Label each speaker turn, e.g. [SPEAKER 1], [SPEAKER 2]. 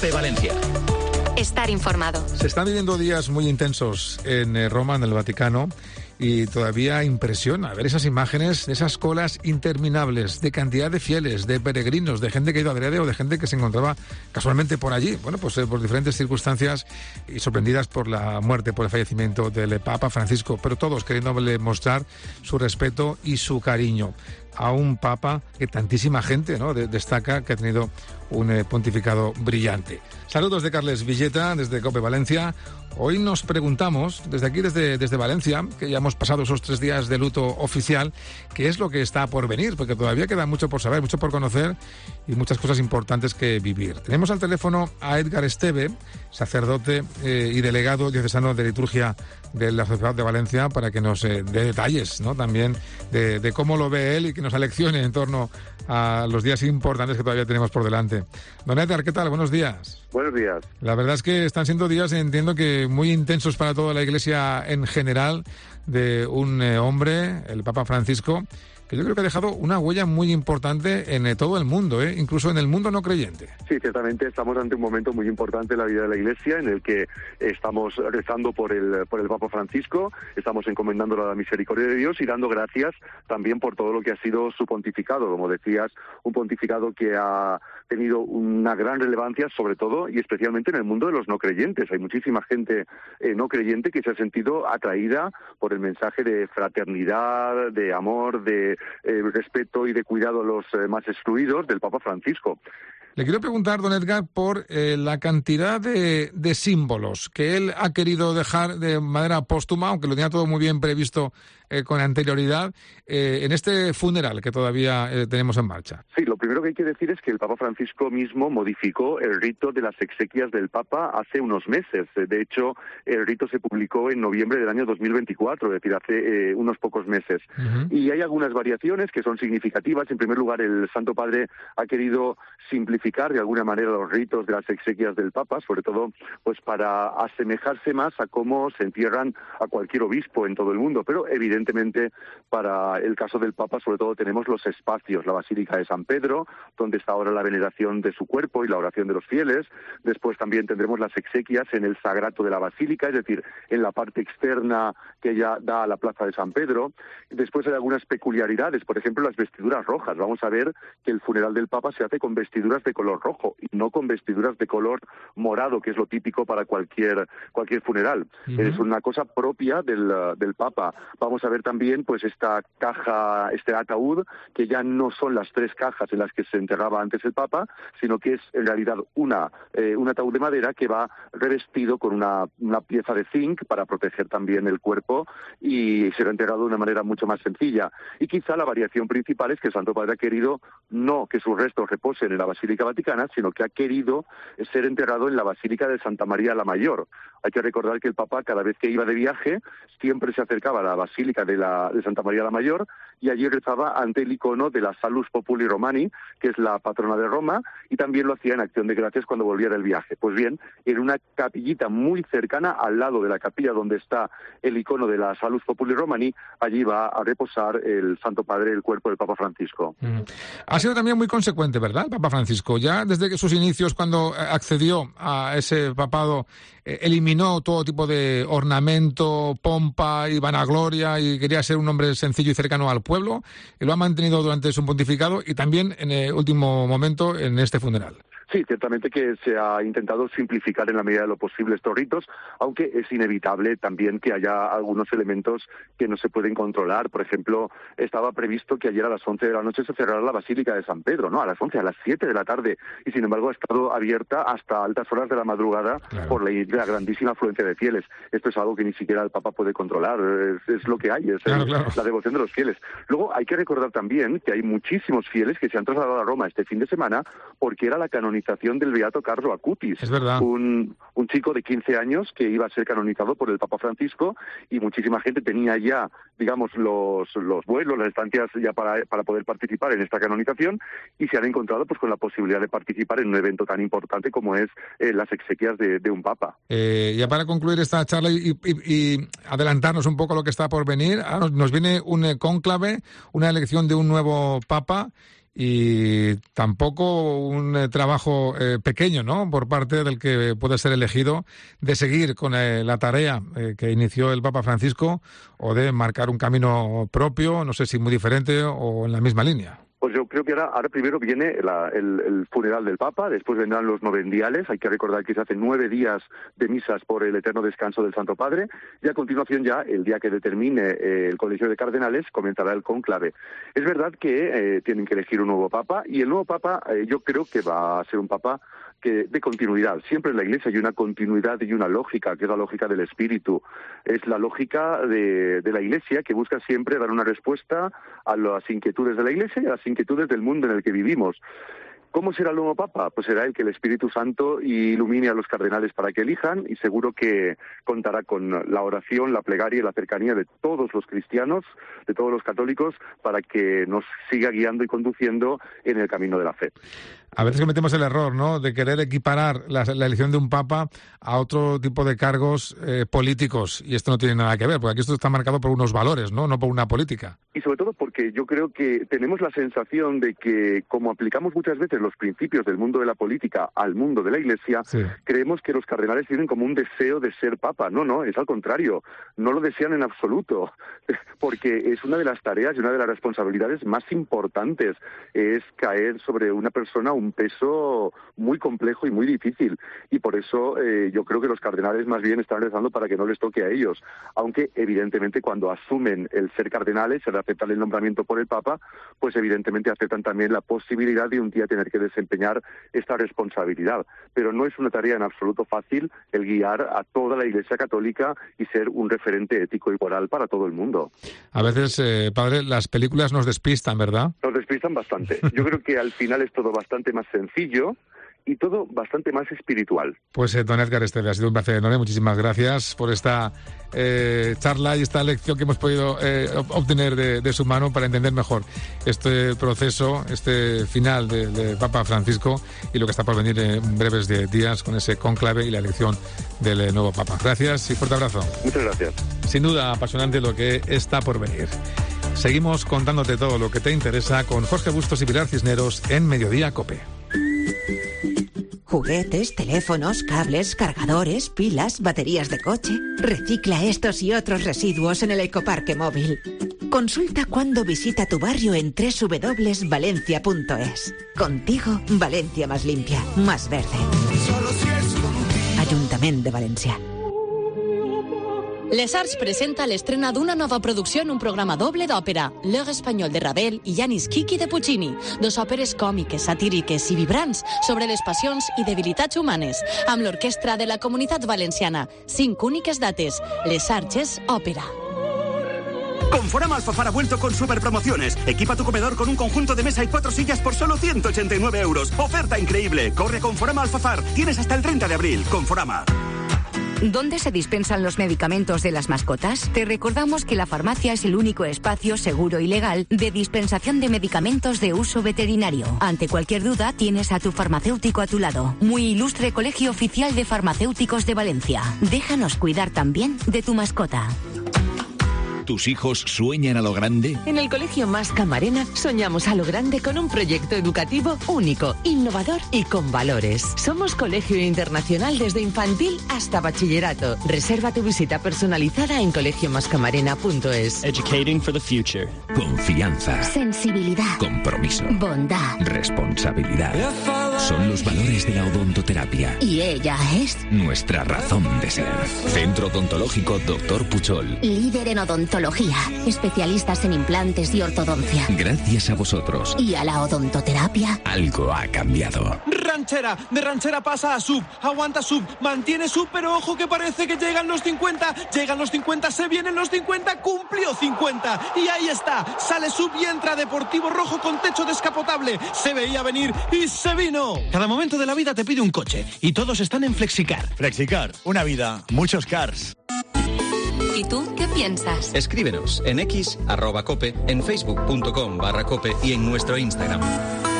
[SPEAKER 1] COPE Valencia.
[SPEAKER 2] Estar informado.
[SPEAKER 3] Se están viviendo días muy intensos en Roma, en el Vaticano, y todavía impresiona ver esas imágenes, esas colas interminables de cantidad de fieles, de peregrinos, de gente que ha ido adrede o de gente que se encontraba casualmente por allí, bueno, pues por diferentes circunstancias y sorprendidas por la muerte, por el fallecimiento del Papa Francisco, pero todos queriéndole mostrar su respeto y su cariño a un Papa que tantísima gente, ¿no?, destaca que ha tenido un pontificado brillante. Saludos de Carles Villeta, desde COPE Valencia. Hoy nos preguntamos, desde aquí, desde Valencia, que ya hemos pasado esos 3 días de luto oficial, qué es lo que está por venir, porque todavía queda mucho por saber, mucho por conocer y muchas cosas importantes que vivir. Tenemos al teléfono a Edgar Esteve, sacerdote y delegado diocesano de liturgia de la Sociedad de Valencia, para que nos dé detalles, ¿no?, también de cómo lo ve él y que nos aleccione en torno a los días importantes que todavía tenemos por delante. Don Edgar, ¿qué tal? Buenos días.
[SPEAKER 4] Buenos días.
[SPEAKER 3] La verdad es que están siendo días, entiendo que muy intensos para toda la Iglesia en general, de un hombre, el Papa Francisco, que yo creo que ha dejado una huella muy importante en todo el mundo, incluso en el mundo no creyente.
[SPEAKER 4] Sí, ciertamente estamos ante un momento muy importante en la vida de la Iglesia, en el que estamos rezando por el Papa Francisco, estamos encomendándolo a la misericordia de Dios y dando gracias también por todo lo que ha sido su pontificado. Como decías, un pontificado que ha tenido una gran relevancia, sobre todo y especialmente en el mundo de los no creyentes. Hay muchísima gente no creyente que se ha sentido atraída por el mensaje de fraternidad, de amor, de respeto y de cuidado a los más excluidos del Papa Francisco.
[SPEAKER 3] Le quiero preguntar, don Edgar, por la cantidad de símbolos que él ha querido dejar de manera póstuma, aunque lo tenía todo muy bien previsto con anterioridad, en este funeral que todavía tenemos en marcha.
[SPEAKER 4] Sí, lo primero que hay que decir es que el Papa Francisco mismo modificó el rito de las exequias del Papa hace unos meses. De hecho, el rito se publicó en noviembre del año 2024, es decir, hace unos pocos meses. Uh-huh. Y hay algunas variaciones que son significativas. En primer lugar, el Santo Padre ha querido simplificar de alguna manera los ritos de las exequias del Papa, sobre todo pues para asemejarse más a cómo se entierran a cualquier obispo en todo el mundo, pero evidentemente para el caso del Papa sobre todo tenemos los espacios, la Basílica de San Pedro, donde está ahora la veneración de su cuerpo y la oración de los fieles. Después también tendremos las exequias en el Sagrato de la Basílica, es decir, en la parte externa que ya da a la Plaza de San Pedro. Después hay algunas peculiaridades, por ejemplo las vestiduras rojas. Vamos a ver que el funeral del Papa se hace con vestiduras de color rojo y no con vestiduras de color morado, que es lo típico para cualquier funeral. Uh-huh. Es una cosa propia del Papa. Vamos a ver también pues esta caja, este ataúd, que ya no son las 3 cajas en las que se enterraba antes el Papa, sino que es en realidad un ataúd de madera que va revestido con una pieza de zinc para proteger también el cuerpo y será enterrado de una manera mucho más sencilla. Y quizá la variación principal es que el Santo Padre ha querido no que sus restos reposen en la Basílica Vaticana, sino que ha querido ser enterrado en la Basílica de Santa María la Mayor. Hay que recordar que el Papa, cada vez que iba de viaje, siempre se acercaba a la Basílica de Santa María la Mayor y allí rezaba ante el icono de la Salus Populi Romani, que es la patrona de Roma, y también lo hacía en acción de gracias cuando volvía del viaje. Pues bien, en una capillita muy cercana, al lado de la capilla donde está el icono de la Salus Populi Romani, allí va a reposar el Santo Padre, el cuerpo del Papa Francisco.
[SPEAKER 3] Ha sido también muy consecuente, ¿verdad, el Papa Francisco? Ya desde que sus inicios, cuando accedió a ese papado, eliminó todo tipo de ornamento, pompa y vanagloria y quería ser un hombre sencillo y cercano al pueblo, y lo ha mantenido durante su pontificado y también en el último momento en este funeral.
[SPEAKER 4] Sí, ciertamente que se ha intentado simplificar en la medida de lo posible estos ritos, aunque es inevitable también que haya algunos elementos que no se pueden controlar. Por ejemplo, estaba previsto que ayer a las 11 de la noche se cerrara la Basílica de San Pedro, ¿no? A las 11, a las 7 de la tarde, y sin embargo ha estado abierta hasta altas horas de la madrugada, claro, por la grandísima afluencia de fieles. Esto es algo que ni siquiera el Papa puede controlar, es lo que hay, es claro. La devoción de los fieles. Luego hay que recordar también que hay muchísimos fieles que se han trasladado a Roma este fin de semana porque era la canonización del beato Carlo Acutis,
[SPEAKER 3] es verdad,
[SPEAKER 4] un chico de 15 años que iba a ser canonizado por el Papa Francisco, y muchísima gente tenía ya, digamos, los vuelos, las estancias ya para poder participar en esta canonización, y se han encontrado pues con la posibilidad de participar en un evento tan importante como es las exequias de un Papa.
[SPEAKER 3] Ya para concluir esta charla y adelantarnos un poco a lo que está por venir, nos viene un cónclave, una elección de un nuevo Papa. y tampoco un trabajo pequeño, ¿no?, por parte del que puede ser elegido, de seguir con la tarea que inició el Papa Francisco o de marcar un camino propio, no sé si muy diferente o en la misma línea.
[SPEAKER 4] Pues yo creo que ahora primero viene el funeral del Papa, después vendrán los novendiales. Hay que recordar que se hacen 9 días de misas por el eterno descanso del Santo Padre, y a continuación ya, el día que determine el Colegio de Cardenales, comenzará el cónclave. Es verdad que tienen que elegir un nuevo Papa, y el nuevo Papa yo creo que va a ser un Papa de continuidad. Siempre en la Iglesia hay una continuidad y una lógica, que es la lógica del Espíritu. Es la lógica de la Iglesia, que busca siempre dar una respuesta a las inquietudes de la Iglesia y a las inquietudes del mundo en el que vivimos. ¿Cómo será el nuevo Papa? Pues será el que el Espíritu Santo ilumine a los cardenales para que elijan, y seguro que contará con la oración, la plegaria y la cercanía de todos los cristianos, de todos los católicos, para que nos siga guiando y conduciendo en el camino de la fe.
[SPEAKER 3] A veces cometemos el error, ¿no?, de querer equiparar la elección de un papa a otro tipo de cargos políticos, y esto no tiene nada que ver, porque aquí esto está marcado por unos valores, no por una política.
[SPEAKER 4] Y sobre todo porque yo creo que tenemos la sensación de que, como aplicamos muchas veces los principios del mundo de la política al mundo de la Iglesia, sí, creemos que los cardenales tienen como un deseo de ser papa. No, es al contrario, no lo desean en absoluto, porque es una de las tareas y una de las responsabilidades más importantes, es caer sobre una persona un peso muy complejo y muy difícil, y por eso yo creo que los cardenales más bien están rezando para que no les toque a ellos, aunque evidentemente cuando asumen el ser cardenales, el aceptar el nombramiento por el Papa, pues evidentemente aceptan también la posibilidad de un día tener que desempeñar esta responsabilidad, pero no es una tarea en absoluto fácil el guiar a toda la Iglesia Católica y ser un referente ético y moral para todo el mundo.
[SPEAKER 3] A veces, padre, las películas nos despistan, ¿verdad?
[SPEAKER 4] Nos despistan bastante. Yo creo que al final es todo bastante más sencillo y todo bastante más espiritual.
[SPEAKER 3] Pues don Edgar Esteve, ha sido un placer enorme. Muchísimas gracias por esta charla y esta lección que hemos podido obtener de su mano para entender mejor este proceso, este final de Papa Francisco y lo que está por venir en breves días con ese cónclave y la elección del nuevo Papa. Gracias y fuerte abrazo.
[SPEAKER 4] Muchas gracias.
[SPEAKER 3] Sin duda apasionante lo que está por venir. Seguimos contándote todo lo que te interesa con Jorge Bustos y Pilar Cisneros en Mediodía COPE.
[SPEAKER 1] Juguetes, teléfonos, cables, cargadores, pilas, baterías de coche. Recicla estos y otros residuos en el Ecoparque Móvil. Consulta cuándo visita tu barrio en www.valencia.es. Contigo, Valencia más limpia, más verde. Ayuntamiento de Valencia.
[SPEAKER 5] Les Arts presenta l'estrena d'una nova producció en un programa doble d'òpera, L'Heure Espanyol de Ravel i Yanis Kiki de Puccini, dos òperes còmiques, satíriques i vibrants sobre les passions i debilitats humanes, amb l'orquestra de la Comunitat Valenciana. 5 úniques dates. Les Arts Òpera.
[SPEAKER 6] Conforama Alfafar ha vuelto con super promociones. Equipa tu comedor con un conjunto de mesa y 4 sillas por solo 189 euros. Oferta increíble. Corre con Conforama Alfafar. Tienes hasta el 30 de abril. Conforama.
[SPEAKER 7] ¿Dónde se dispensan los medicamentos de las mascotas? Te recordamos que la farmacia es el único espacio seguro y legal de dispensación de medicamentos de uso veterinario. Ante cualquier duda, tienes a tu farmacéutico a tu lado. Muy ilustre Colegio Oficial de Farmacéuticos de Valencia. Déjanos cuidar también de tu mascota.
[SPEAKER 8] ¿Tus hijos sueñan a lo grande?
[SPEAKER 9] En el Colegio Mas Camarena soñamos a lo grande con un proyecto educativo único, innovador y con valores. Somos colegio internacional desde infantil hasta bachillerato. Reserva tu visita personalizada en colegiomascamarena.es.
[SPEAKER 10] Educating for the future.
[SPEAKER 8] Confianza.
[SPEAKER 11] Sensibilidad.
[SPEAKER 8] Compromiso.
[SPEAKER 11] Bondad.
[SPEAKER 8] Responsabilidad. Son los valores de la odontoterapia.
[SPEAKER 11] Y ella es
[SPEAKER 8] nuestra razón de ser. Centro Odontológico Dr. Puchol.
[SPEAKER 11] Líder en odontología. Especialistas en implantes y ortodoncia.
[SPEAKER 8] Gracias a vosotros.
[SPEAKER 11] Y a la odontoterapia.
[SPEAKER 8] Algo ha cambiado.
[SPEAKER 12] Ranchera. De ranchera pasa a sub. Aguanta sub. Mantiene sub, pero ojo que parece que llegan los 50. Llegan los 50, se vienen los 50. Cumplió 50. Y ahí está. Sale sub y entra Deportivo Rojo con techo descapotable. Se veía venir y se vino. Cada momento de la vida te pide un coche. Y todos están en Flexicar.
[SPEAKER 13] Flexicar. Una vida. Muchos cars.
[SPEAKER 2] ¿Y tú qué piensas?
[SPEAKER 14] Escríbenos en x@cope, en facebook.com/cope y en nuestro Instagram.